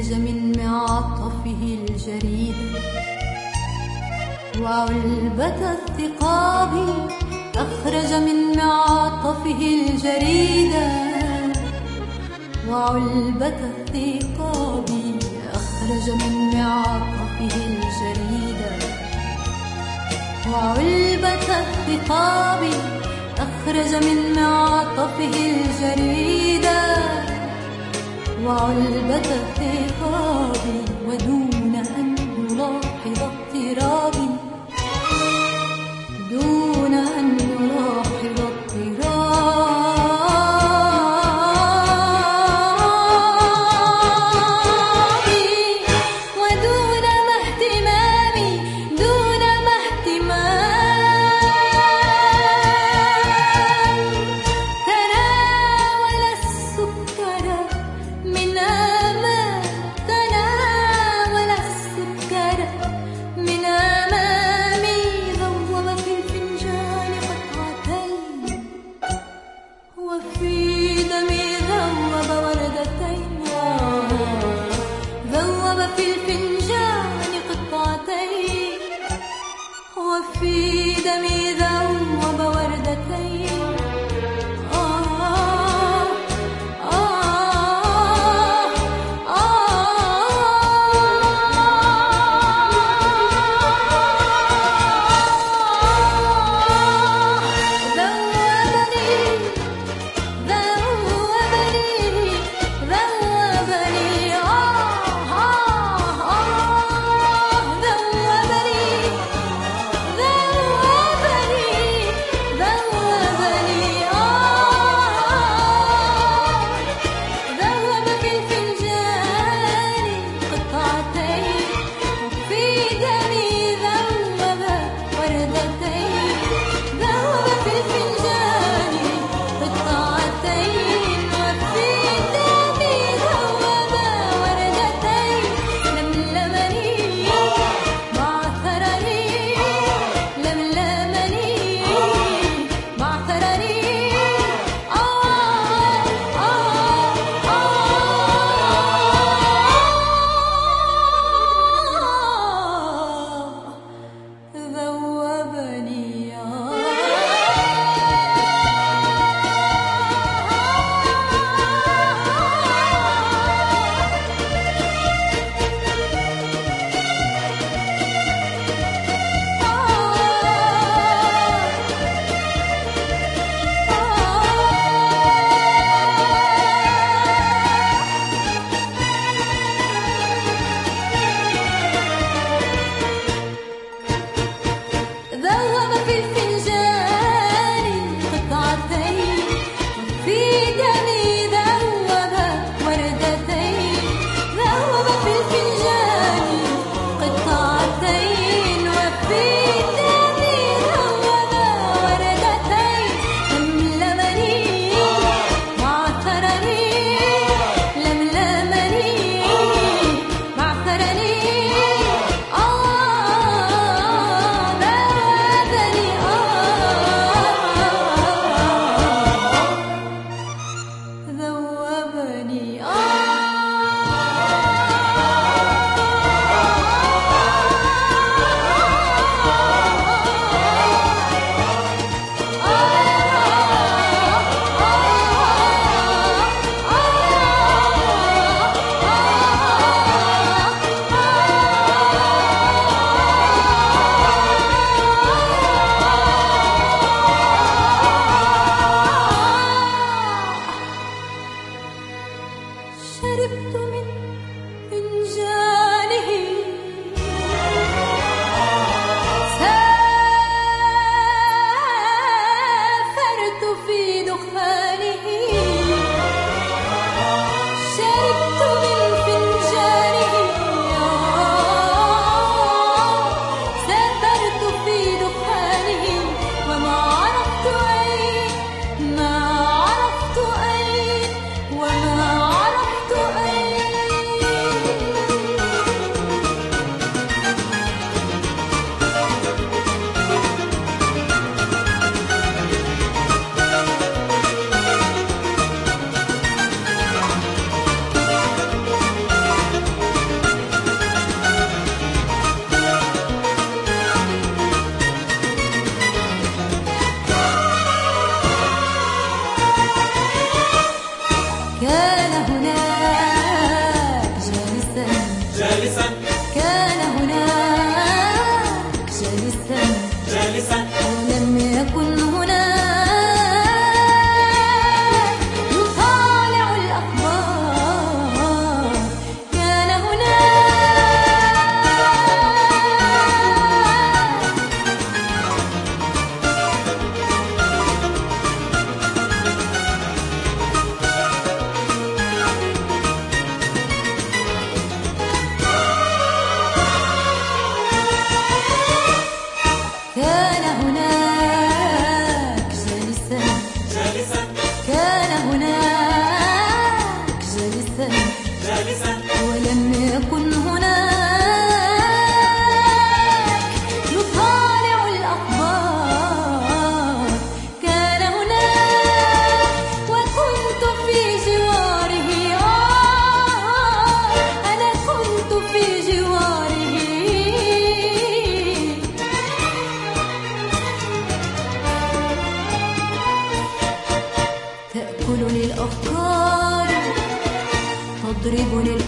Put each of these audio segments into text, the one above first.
أخرج من معطفه الجريدة وعلبة الثقاب، أخرج من معطفه الجريدة وعلبة الثقاب، أخرج من معطفه الجريدة وعلبة الثقاب، أخرج من معطفه الجريدة وعلبة الثقاب، ودون أن يلاحظ اضطراب، دون أن يلاحظ اضطراب، ودون ما اهتمامي، دون ما اهتمام، تناول السكر من أمام، تناول السكر من أمامي، ذوب في الفنجان قطعتين، وفي دمي ذوب وردتين، ذوب في الفنجان قطعتين، وفي دمي ذوب وردتين. ذوبني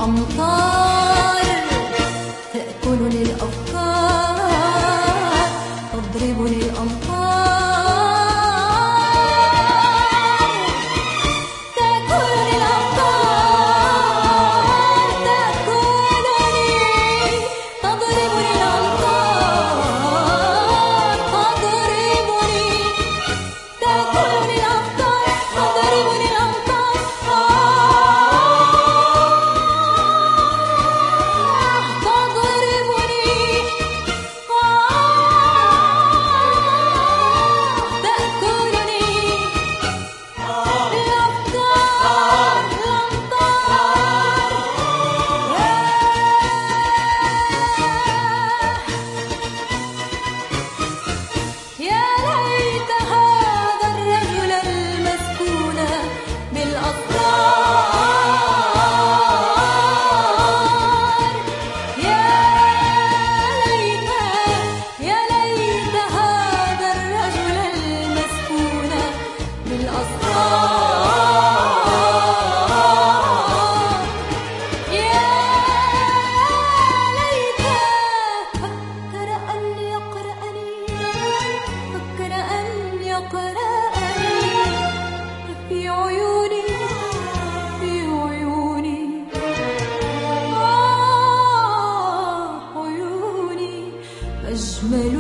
الأمطار تأكلني الأفكار تضربني الأمطار تأكلني الأمطار تأكلني تضربني الأمطار تضربني تأكلني الأمطار تضربني الأمطار يا ليت هذا الرجل المسكون بالأسرار يا ليت هذا الرجل المسكون بالأسرار يا ليت فكر أن يقرأني فكر أن يقرأني في عيوني في عيوني عيوني أجمل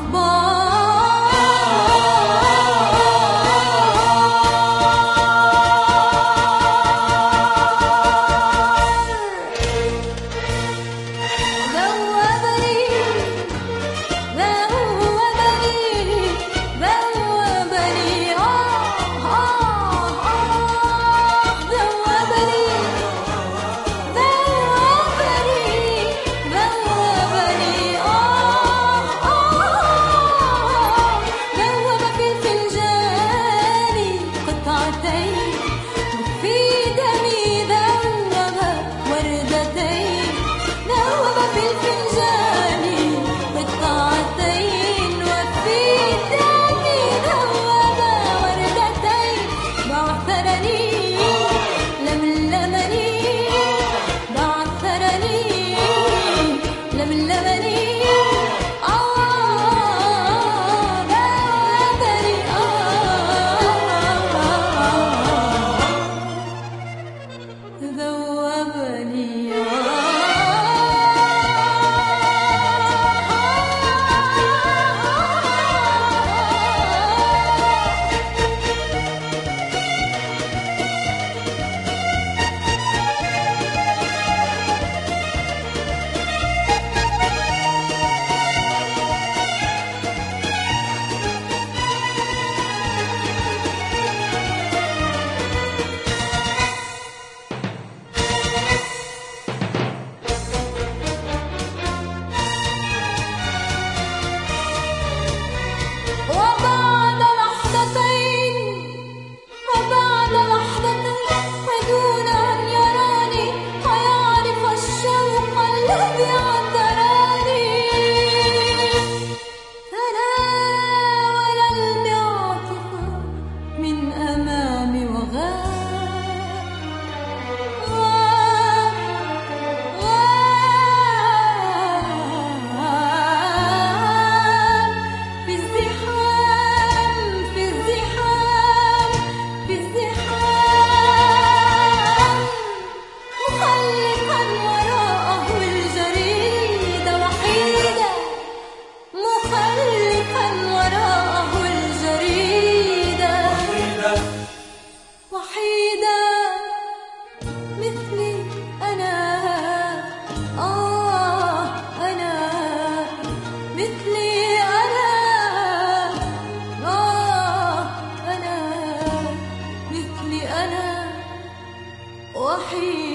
ذوب في الفنجان قطعتين وفي دمي ذوب وردتين ذوب في الفنجان قطعتين وفي دمي ذوب وردتين بعثرني لملمني بعثرني لملمني ذوبني وبعد لحظتين ودون أن يراني ويعرف الشوق الذي عذراني تناول المعطف من أمامي في الزحام في الزحام في الزحام مخلفا وراءه الجريدة وحيدا مخلفا وراءه الجريدة وحيدا مثلي أنا أنا مثلي أنا أنا مثلي أنا وحيد